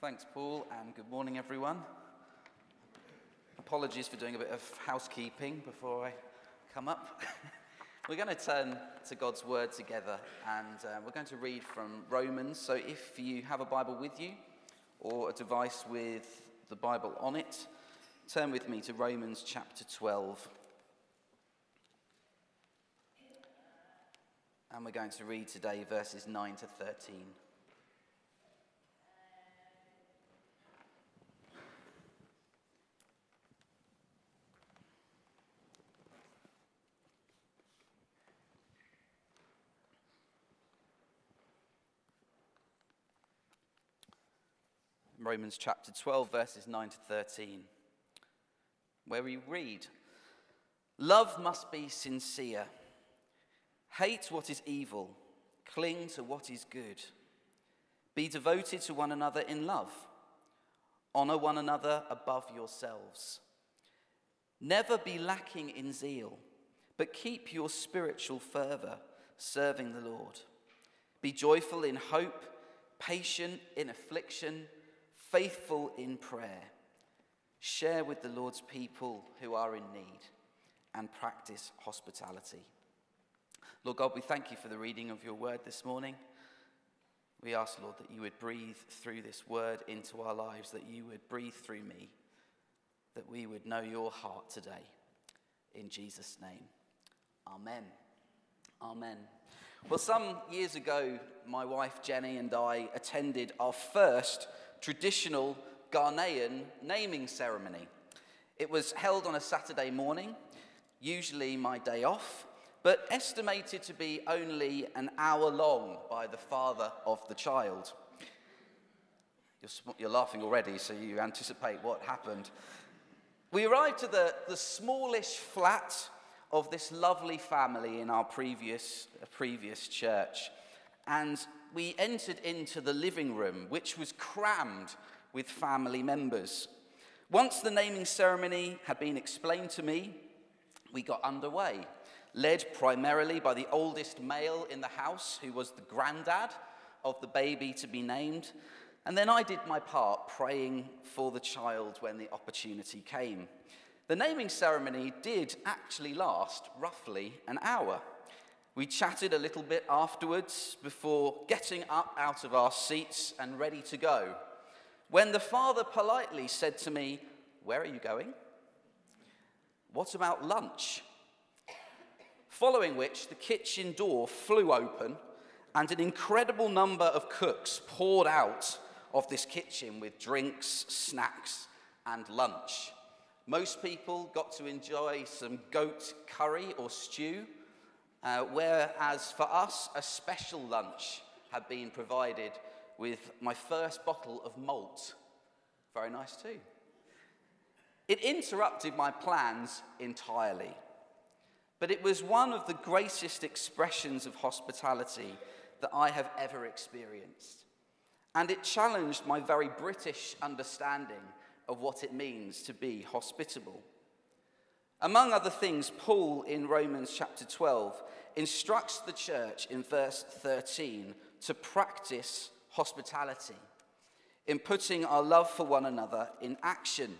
Thanks, Paul, and good morning, everyone. Apologies for doing a bit of housekeeping before I come up. We're going to turn to God's Word together, and we're going to read from Romans. So if you have a Bible with you, or a device with the Bible on it, turn with me to Romans chapter 12. And we're going to read today verses 9 to 13. Romans chapter 12, verses 9 to 13, where we read, "Love must be sincere. Hate what is evil. Cling to what is good. Be devoted to one another in love. Honor one another above yourselves. Never be lacking in zeal, but keep your spiritual fervor, serving the Lord. Be joyful in hope, patient in affliction, faithful in prayer. Share with the Lord's people who are in need, and practice hospitality." Lord God, we thank you for the reading of your word this morning. We ask, Lord, that you would breathe through this word into our lives, that you would breathe through me, that we would know your heart today. In Jesus' name, amen. Amen. Well, some years ago, my wife Jenny and I attended our first traditional Ghanaian naming ceremony. It was held on a Saturday morning, usually my day off, but estimated to be only an hour long by the father of the child. You're laughing already, so you anticipate what happened. We arrived to the smallish flat of this lovely family in our previous church, and we entered into the living room, which was crammed with family members. Once the naming ceremony had been explained to me, we got underway, led primarily by the oldest male in the house, who was the granddad of the baby to be named. And then I did my part, praying for the child when the opportunity came. The naming ceremony did actually last roughly an hour. We chatted a little bit afterwards before getting up out of our seats and ready to go, when the father politely said to me, "Where are you going? What about lunch?" Following which, the kitchen door flew open and an incredible number of cooks poured out of this kitchen with drinks, snacks, and lunch. Most people got to enjoy some goat curry or stew, whereas for us, a special lunch had been provided with my first bottle of malt. Very nice too. It interrupted my plans entirely, but it was one of the greatest expressions of hospitality that I have ever experienced. And it challenged my very British understanding of what it means to be hospitable. Among other things, Paul in Romans chapter 12 instructs the church in verse 13 to practice hospitality, in putting our love for one another in action.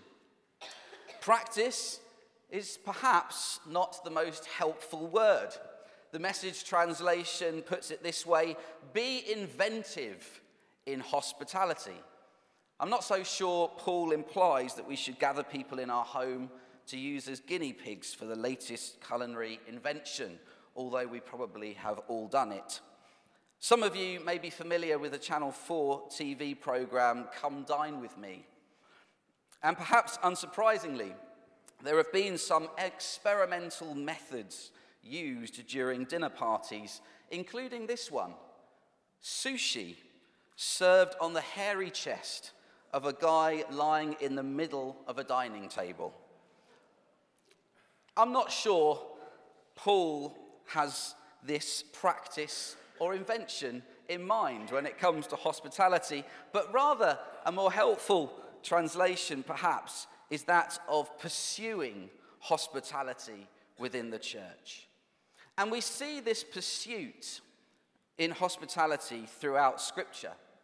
Practice is perhaps not the most helpful word. The Message translation puts it this way: be inventive in hospitality. I'm not so sure Paul implies that we should gather people in our home to use as guinea pigs for the latest culinary invention, although we probably have all done it. Some of you may be familiar with the Channel 4 TV program Come Dine With Me. And perhaps unsurprisingly, there have been some experimental methods used during dinner parties, including this one: sushi served on the hairy chest of a guy lying in the middle of a dining table. I'm not sure Paul has this practice or invention in mind when it comes to hospitality, but rather a more helpful translation perhaps is that of pursuing hospitality within the church. And we see this pursuit in hospitality throughout Scripture.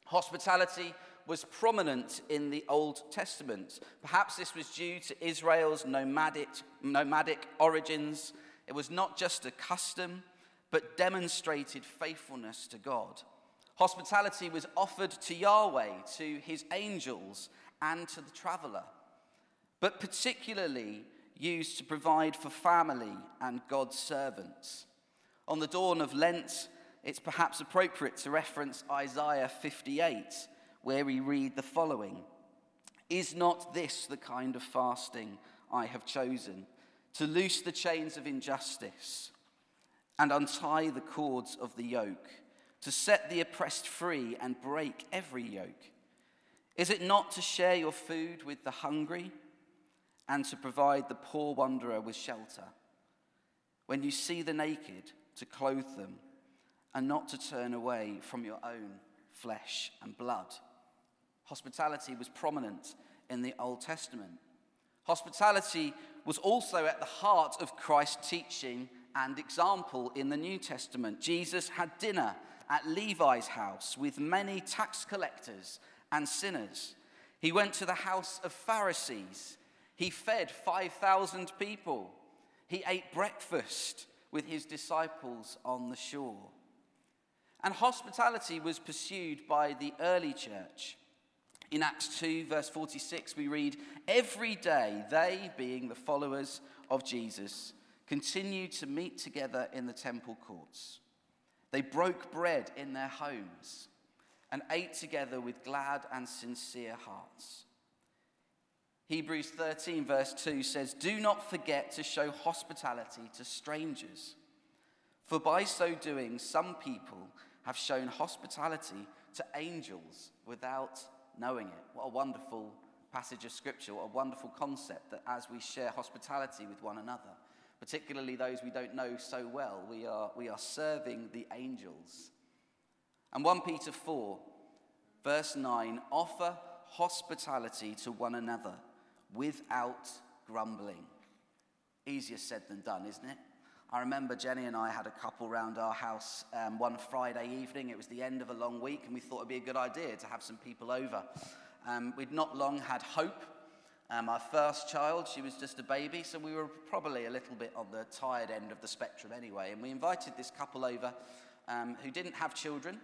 Hospitality was prominent in the Old Testament. Perhaps this was due to Israel's nomadic origins. It was not just a custom, but demonstrated faithfulness to God. Hospitality was offered to Yahweh, to his angels, and to the traveler, but particularly used to provide for family and God's servants. On the dawn of Lent, it's perhaps appropriate to reference Isaiah 58, where we read the following: "Is not this the kind of fasting I have chosen, to loose the chains of injustice and untie the cords of the yoke, to set the oppressed free and break every yoke? Is it not to share your food with the hungry and to provide the poor wanderer with shelter? When you see the naked, to clothe them and not to turn away from your own flesh and blood." Hospitality was prominent in the Old Testament. Hospitality was also at the heart of Christ's teaching and example in the New Testament. Jesus had dinner at Levi's house with many tax collectors and sinners. He went to the house of Pharisees. He fed 5,000 people. He ate breakfast with his disciples on the shore. And hospitality was pursued by the early church. In Acts 2, verse 46, we read, "Every day they, being the followers of Jesus, continued to meet together in the temple courts. They broke bread in their homes and ate together with glad and sincere hearts." Hebrews 13, verse 2 says, "Do not forget to show hospitality to strangers, for by so doing some people have shown hospitality to angels without knowing it." What a wonderful passage of scripture, what a wonderful concept, that as we share hospitality with one another, particularly those we don't know so well, we are serving the angels. And 1 Peter 4, verse 9, "Offer hospitality to one another without grumbling." Easier said than done, isn't it? I remember Jenny and I had a couple round our house one Friday evening. It was the end of a long week, and we thought it'd be a good idea to have some people over. We'd not long had Hope, our first child. She was just a baby, so we were probably a little bit on the tired end of the spectrum anyway. And we invited this couple over who didn't have children,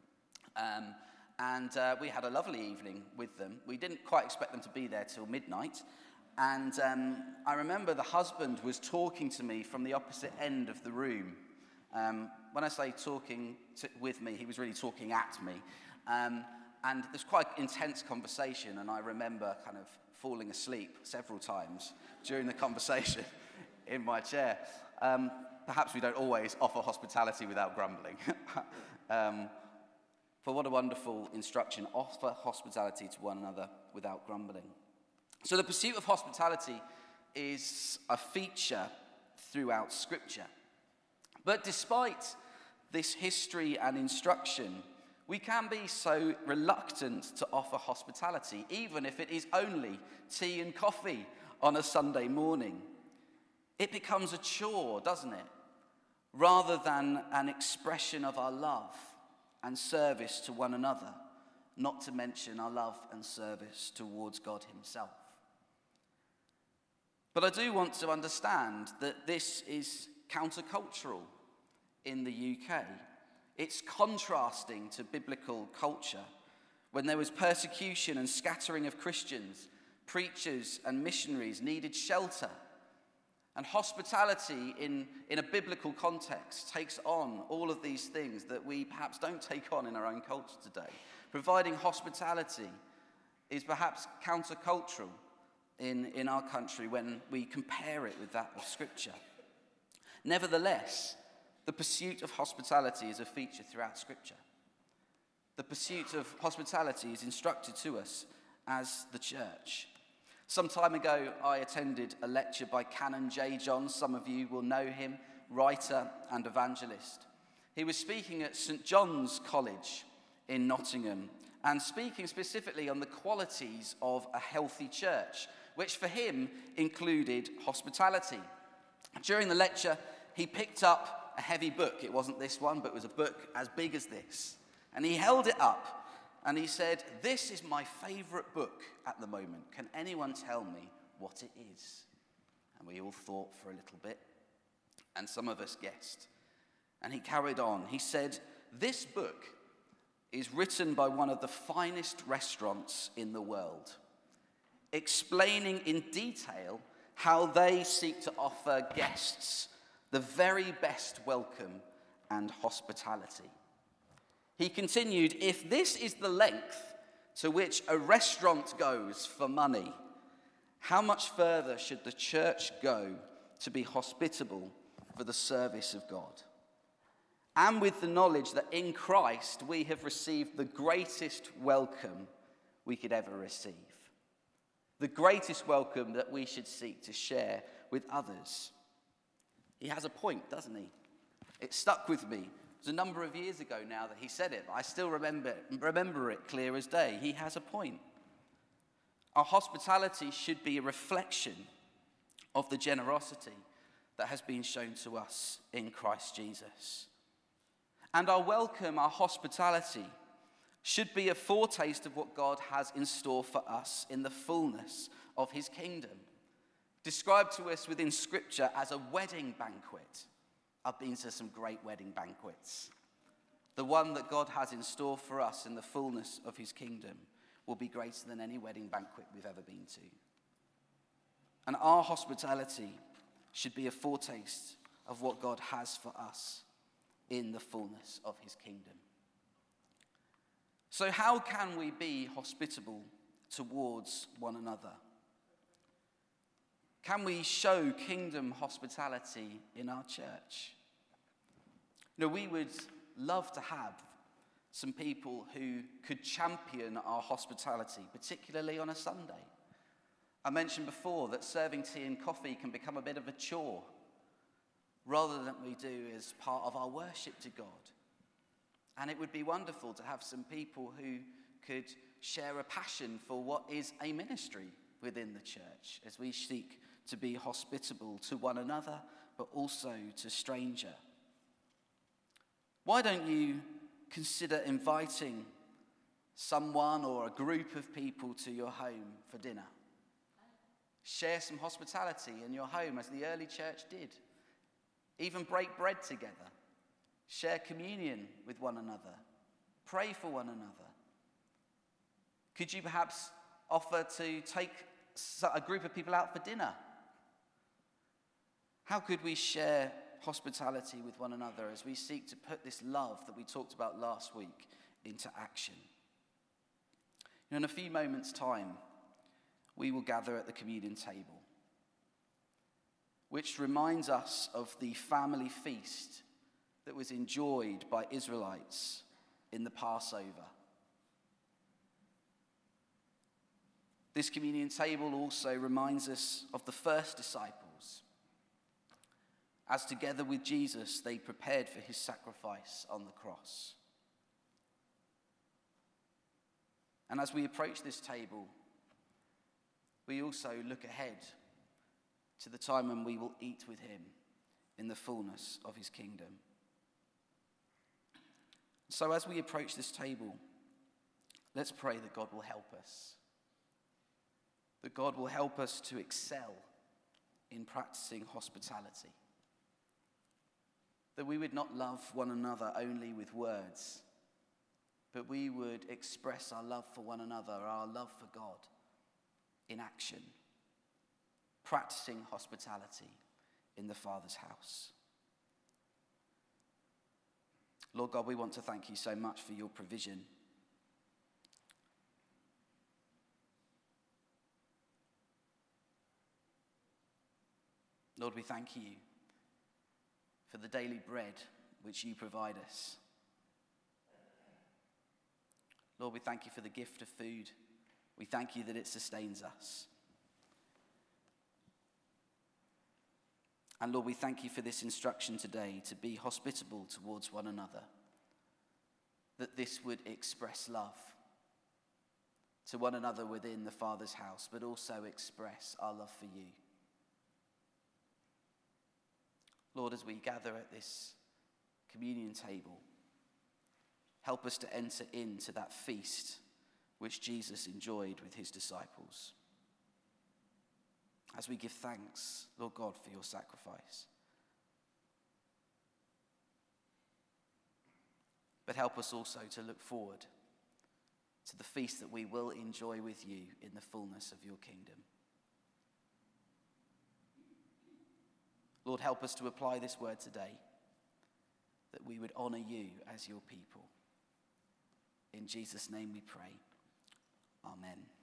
and we had a lovely evening with them. We didn't quite expect them to be there till midnight. And I remember the husband was talking to me from the opposite end of the room. When I say talking with me, he was really talking at me. And it was quite intense conversation, and I remember kind of falling asleep several times during the conversation in my chair. Perhaps we don't always offer hospitality without grumbling. For what a wonderful instruction: offer hospitality to one another without grumbling. So the pursuit of hospitality is a feature throughout Scripture. But despite this history and instruction, we can be so reluctant to offer hospitality, even if it is only tea and coffee on a Sunday morning. It becomes a chore, doesn't it? Rather than an expression of our love and service to one another, not to mention our love and service towards God himself. But I do want to understand that this is countercultural in the UK. It's contrasting to biblical culture. When there was persecution and scattering of Christians, preachers and missionaries needed shelter. And hospitality in a biblical context takes on all of these things that we perhaps don't take on in our own culture today. Providing hospitality is perhaps countercultural in our country when we compare it with that of Scripture. Nevertheless, the pursuit of hospitality is a feature throughout Scripture. The pursuit of hospitality is instructed to us as the church. Some time ago, I attended a lecture by Canon J. John. Some of you will know him, writer and evangelist. He was speaking at St. John's College in Nottingham and speaking specifically on the qualities of a healthy church, which for him included hospitality. During the lecture, he picked up a heavy book. It wasn't this one, but it was a book as big as this. And he held it up, and he said, "This is my favourite book at the moment. Can anyone tell me what it is?" And we all thought for a little bit, and some of us guessed. And he carried on. He said, "This book is written by one of the finest restaurants in the world, explaining in detail how they seek to offer guests the very best welcome and hospitality." He continued, "If this is the length to which a restaurant goes for money, how much further should the church go to be hospitable for the service of God? And with the knowledge that in Christ we have received the greatest welcome we could ever receive. The greatest welcome that we should seek to share with others." He has a point, doesn't he? It stuck with me. It was a number of years ago now that he said it, but I still remember it clear as day. He has a point. Our hospitality should be a reflection of the generosity that has been shown to us in Christ Jesus. And our welcome, our hospitality, should be a foretaste of what God has in store for us in the fullness of his kingdom, described to us within Scripture as a wedding banquet. I've been to some great wedding banquets. The one that God has in store for us in the fullness of his kingdom will be greater than any wedding banquet we've ever been to. And our hospitality should be a foretaste of what God has for us in the fullness of his kingdom. So how can we be hospitable towards one another? Can we show kingdom hospitality in our church? We would love to have some people who could champion our hospitality, particularly on a Sunday. I mentioned before that serving tea and coffee can become a bit of a chore, rather than we do as part of our worship to God. And it would be wonderful to have some people who could share a passion for what is a ministry within the church as we seek to be hospitable to one another, but also to stranger. Why don't you consider inviting someone or a group of people to your home for dinner? Share some hospitality in your home as the early church did. Even break bread together. Share communion with one another. Pray for one another. Could you perhaps offer to take a group of people out for dinner? How could we share hospitality with one another as we seek to put this love that we talked about last week into action? In a few moments' time, we will gather at the communion table, which reminds us of the family feast that was enjoyed by Israelites in the Passover. This communion table also reminds us of the first disciples, as together with Jesus they prepared for his sacrifice on the cross. And as we approach this table, we also look ahead to the time when we will eat with him in the fullness of his kingdom. So as we approach this table, let's pray that God will help us. That God will help us to excel in practicing hospitality. That we would not love one another only with words, but we would express our love for one another, our love for God, in action, practicing hospitality in the Father's house. Lord God, we want to thank you so much for your provision. Lord, we thank you for the daily bread which you provide us. Lord, we thank you for the gift of food. We thank you that it sustains us. And Lord, we thank you for this instruction today to be hospitable towards one another, that this would express love to one another within the Father's house, but also express our love for you. Lord, as we gather at this communion table, help us to enter into that feast which Jesus enjoyed with his disciples. As we give thanks, Lord God, for your sacrifice. But help us also to look forward to the feast that we will enjoy with you in the fullness of your kingdom. Lord, help us to apply this word today, that we would honor you as your people. In Jesus' name we pray. Amen.